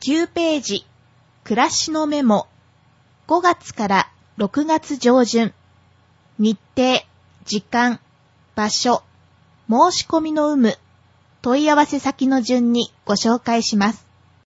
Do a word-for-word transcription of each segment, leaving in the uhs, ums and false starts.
きゅうページ、暮らしのメモ。ごがつからろくがつ上旬。日程、時間、場所、申し込みの有無、問い合わせ先の順にご紹介します。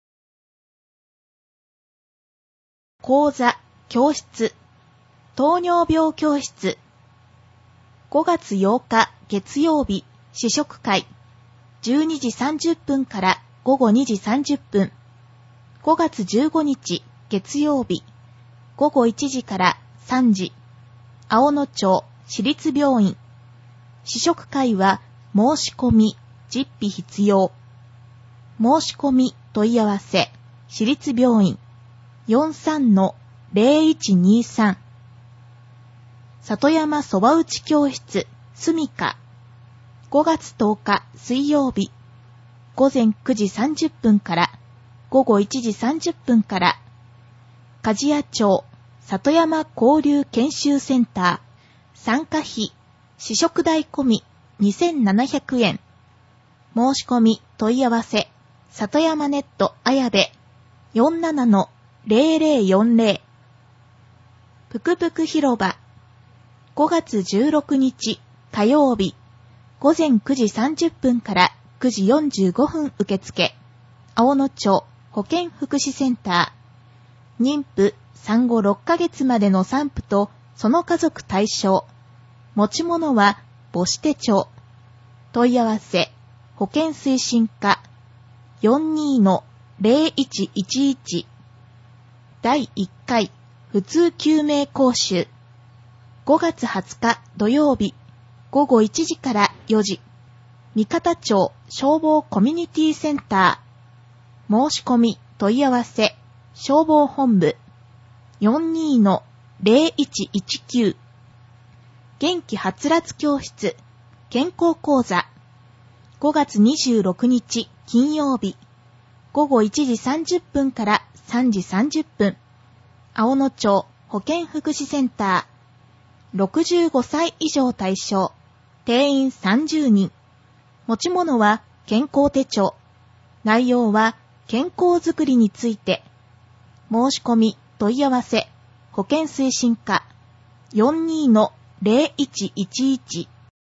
講座、教室、糖尿病教室。ごがつようか月曜日、試食会。じゅうにじさんじゅっぷんからごごにじさんじゅっぷん。ごがつじゅうごにち月曜日、ごごいちじからさんじ。青野町市立病院。試食会は申し込み、実費必要。申し込み問い合わせ、市立病院 よんさんのゼロいちにさん。里山そば打ち教室、すみか。ごがつとおか水曜日、ごぜんくじさんじゅっぷんからごごいちじさんじゅっぷんから、梶谷町里山交流研修センター、参加費、試食代込みにせんななひゃくえん。申し込み問い合わせ、里山ネット綾部 よんじゅうななのゼロゼロよんゼロ。ぷくぷく広場。ごがつじゅうろくにち火曜日、ごぜんくじさんじゅっぷんからくじよんじゅうごふん受付。青野町保健福祉センター。妊婦、産後ろっかげつまでの産婦とその家族対象。持ち物は母子手帳。問い合わせ、保健推進課 よんじゅうにのゼロいちいちいち。だいいっかい普通救命講習。ごがつはつか土曜日、ごごいちじからよじ。三方町消防コミュニティセンター。申し込み問い合わせ、消防本部 よんじゅうにのゼロいちいちきゅう。元気はつらつ教室、健康講座。ごがつにじゅうろくにち金曜日、ごごいちじさんじゅっぷんからさんじさんじゅっぷん。青野町保健福祉センター。ろくじゅうごさい以上対象。定員さんじゅうにん。持ち物は健康手帳。内容は健康づくりについて。申し込み問い合わせ、保健推進課 よんじゅうにのゼロいちいちいち。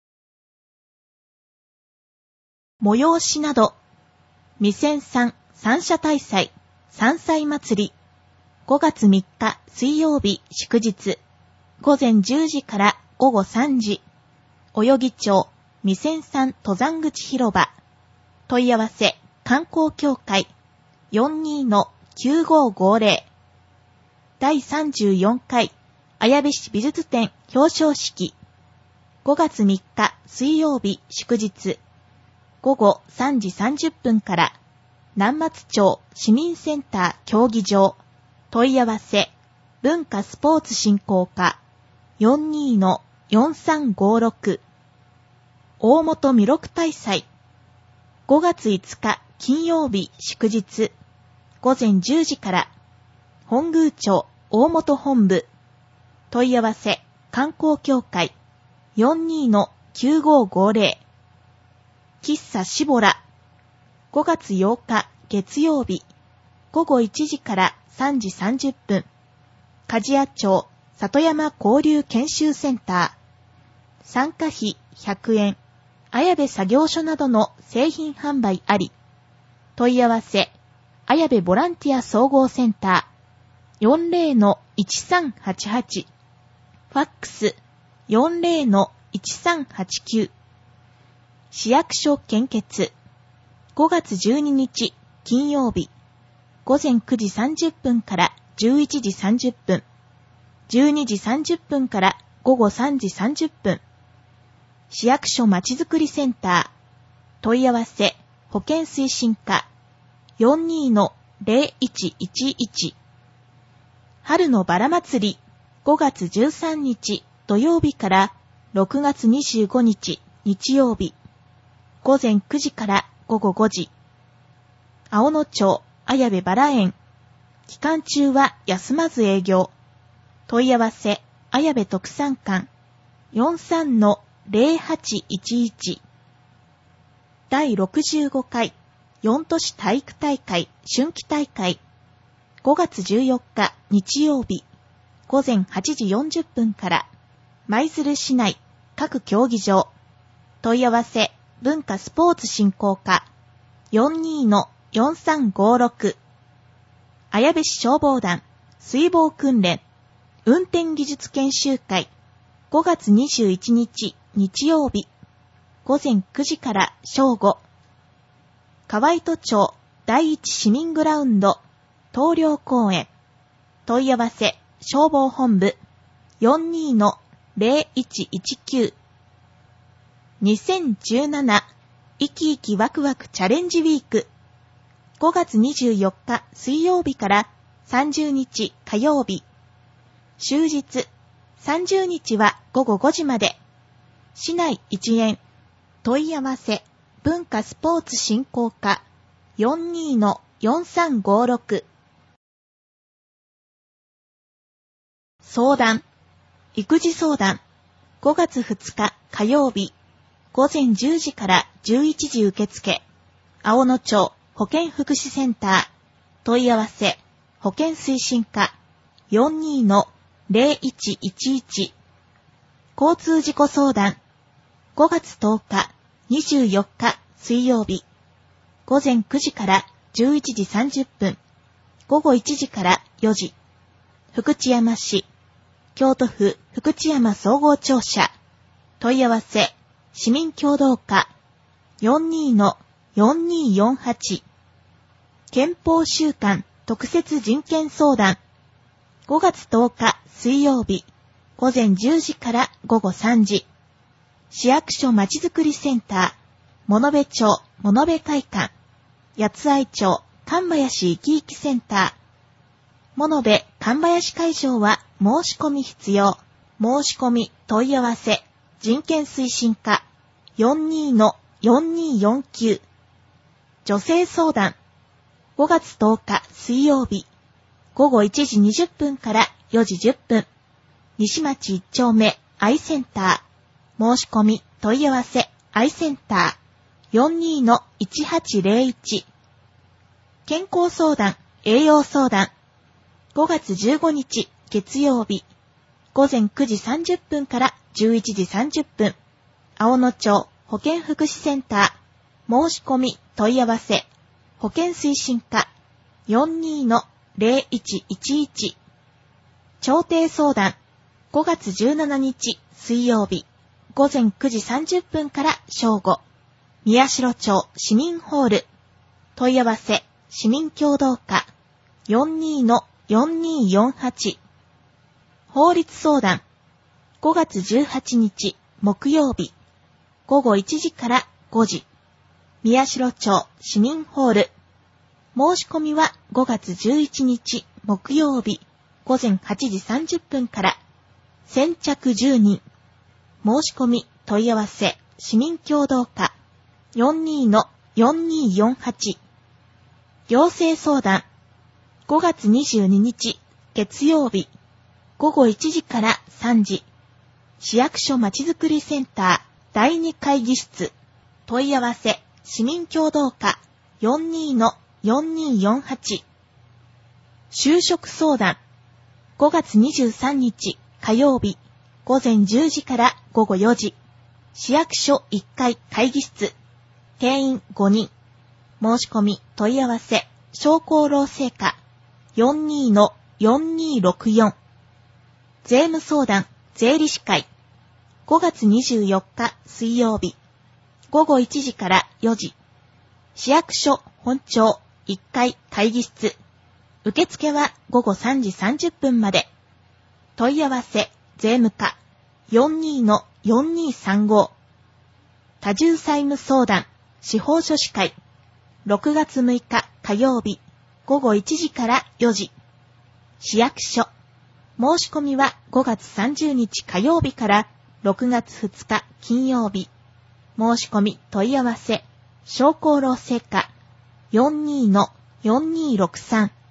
催しなど。未選三三社大祭、山祭祭り。ごがつみっか水曜日祝日。ごぜんじゅうじからごごさんじ。代々木町未選三登山口広場。問い合わせ、観光協会 よんじゅうにのきゅうごごゼロ。だいさんじゅうよんかい綾部市美術展表彰式。ごがつみっか水曜日祝日。ごごさんじさんじゅっぷんから南松町市民センター競技場。問い合わせ、文化スポーツ振興課 よんじゅうにのよんさんごろく。大本弥勒大祭。ごがついつか金曜日祝日。ごぜんじゅうじから。本宮町大本本部。問い合わせ、観光協会 よんじゅうにのきゅうごごゼロ。喫茶しぼら。ごがつようか月曜日。ごごいちじからさんじさんじゅっぷん。梶谷町里山交流研修センター。参加費ひゃくえん。綾部作業所などの製品販売あり。問い合わせ、綾部ボランティア総合センター。よんゼロのいちさんはちはち。ファックス よんゼロのいちさんはちきゅう。市役所献血。ごがつじゅうににち金曜日。ごぜんくじさんじゅっぷんからじゅういちじさんじゅっぷん。じゅうにじさんじゅっぷんからごごさんじさんじゅっぷん。市役所まちづくりセンター。問い合わせ、保健推進課 よんじゅうにのゼロいちいちいち。春のバラ祭り。ごがつじゅうさんにち土曜日からろくがつにじゅうごにち日曜日。ごぜんくじからごごごじ。青野町綾部バラ園。期間中は休まず営業。問い合わせ、綾部特産館 よんじゅうさんのゼロはちいちいち。だいろくじゅうごかいよん都市体育大会春季大会。ごがつじゅうよっか日曜日、午前はちじよんじゅっぷんから、舞鶴市内各競技場。問い合わせ文化スポーツ振興課 よんじゅうにのよんさんごろく。綾部市消防団水防訓練運転技術研修会ごがつにじゅういちにち日曜日午前くじから正午。河合戸町第一市民グラウンド東陵公園。問い合わせ消防本部 よんじゅうにのぜろいちいちきゅう。にせんじゅうなな生き生きワクワクチャレンジウィーク。ごがつにじゅうよっか水曜日からさんじゅうにち火曜日。終日さんじゅうにちはごごごじまで。市内一円。問い合わせ文化スポーツ振興課 よんじゅうにのよんさんごろく。相談育児相談ごがつふつか火曜日午前じゅうじからじゅういちじ受付。青野町保健福祉センター。問い合わせ保健推進課 よんじゅうにのぜろいちいちいち。交通事故相談ごがつとおかにじゅうよっか水曜日午前くじからじゅういちじさんじゅっぷん、午後いちじからよじ。福知山市京都府福知山総合庁舎。問い合わせ市民協同課 よんじゅうにのよんにーよんはち。憲法週間特設人権相談ごがつとおか水曜日午前じゅうじからごごさんじ。市役所まちづくりセンター物部町物部会館。八愛町神林生き生きセンター。物部神林会場は申し込み必要。申し込み問い合わせ人権推進課 よんじゅうにのよんにーよんきゅう。女性相談ごがつとおか水曜日午後いちじにじゅっぷんからよじじゅっぷん。西町いち丁目アイセンター。申し込み問い合わせアイセンター よんじゅうにのいちはちぜろいち。健康相談栄養相談ごがつじゅうごにち月曜日午前くじさんじゅっぷんからじゅういちじさんじゅっぷん。青野町保健福祉センター。申し込み問い合わせ保健推進課 よんじゅうにのぜろいちいちいち。調停相談ごがつじゅうしちにち水曜日午前くじさんじゅっぷんから正午。宮代町市民ホール。問い合わせ市民協同課 よんじゅうにのよんにーよんはち。法律相談ごがつじゅうはちにち木曜日午後いちじからごじ。宮代町市民ホール。申し込みはごがつじゅういちにち木曜日午前はちじさんじゅっぷんから。先着じゅうにん。申し込み問い合わせ市民協同課 よんじゅうにのよんにーよんはち。行政相談ごがつにじゅうににち月曜日午後いちじからさんじ。市役所まちづくりセンターだいに会議室。問い合わせ市民協同課 よんじゅうにのよんにーよんはち。就職相談ごがつにじゅうさんにち火曜日午前じゅうじからごごよじ。市役所いっかい会議室。定員ごにん。申し込み問い合わせ商工労政課 よんじゅうにのよんにーろくよん。税務相談税理士会ごがつにじゅうよっか水曜日午後いちじからよじ。市役所本庁いっかい会議室。受付はごごさんじさんじゅっぷんまで。問い合わせ税務課 よんじゅうにのよんにーさんご。多重債務相談司法書士会ろくがつむいか火曜日午後いちじからよじ。市役所申し込みはごがつさんじゅうにち火曜日からろくがつふつか金曜日。申し込み問い合わせ商工労政課 よんじゅうにのよんにーろくさん。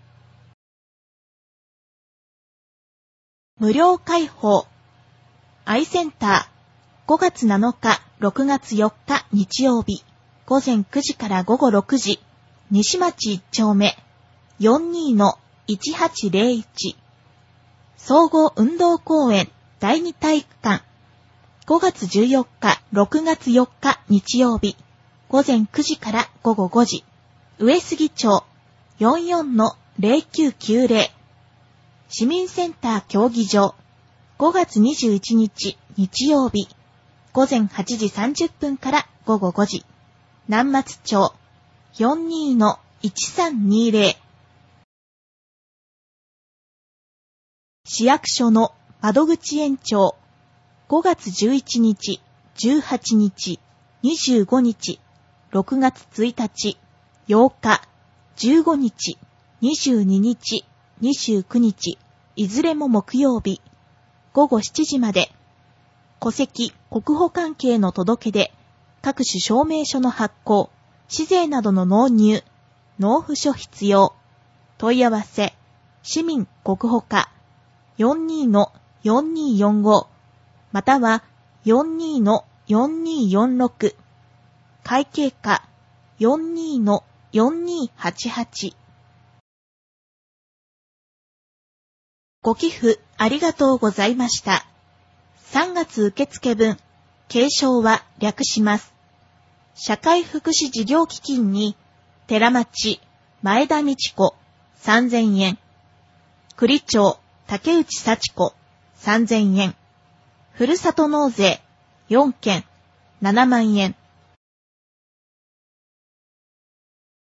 無料開放アイセンターごがつなのかろくがつよっか日曜日午前くじからごごろくじ。 西町いち丁目 よんじゅうのいちはちゼロいち 総合運動公園だいに体育館ごがつじゅうよっか、ろくがつよっか日曜日午前くじから午後ごじ上杉町 よんじゅうよんのゼロきゅうきゅうゼロ 市民センター競技場ごがつにじゅういちにち日曜日午前はちじさんじゅっぷんから午後ごじ南松町 よんじゅうにのいちさんにゼロ 市役所の窓口延長ごがつじゅういちにち、じゅうはちにち、にじゅうごにち、ろくがつついたち、ようか、じゅうごにち、にじゅうににち、にじゅうくにち、いずれも木曜日、ごごしちじまで、戸籍、国保関係の届け出、各種証明書の発行、市税などの納入、納付書必要、問い合わせ、市民国保課 よんじゅうのよんにーよんご または よんじゅうのよんにーよんろく 会計課 よんじゅうのよんにーはちはち ご寄付ありがとうございました。さんがつ受付分、継承は略します。社会福祉事業基金に、寺町、前田美智子、さんぜんえん。栗町、竹内幸子、さんぜんえん。ふるさと納税、よんけん、ななまんえん。